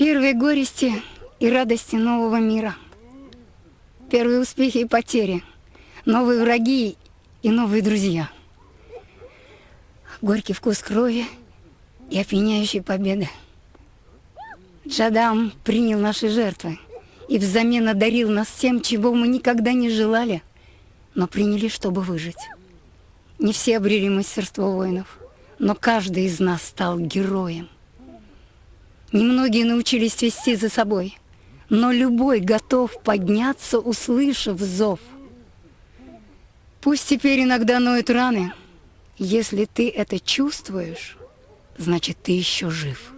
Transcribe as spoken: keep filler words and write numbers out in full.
Первые горести и радости нового мира. Первые успехи и потери. Новые враги и новые друзья. Горький вкус крови и опьяняющей победы. Джадам принял наши жертвы и взамен одарил нас тем, чего мы никогда не желали, но приняли, чтобы выжить. Не все обрели мастерство воинов, но каждый из нас стал героем. Немногие научились вести за собой, но любой готов подняться, услышав зов. Пусть теперь иногда ноют раны. Если ты это чувствуешь, значит, ты еще жив.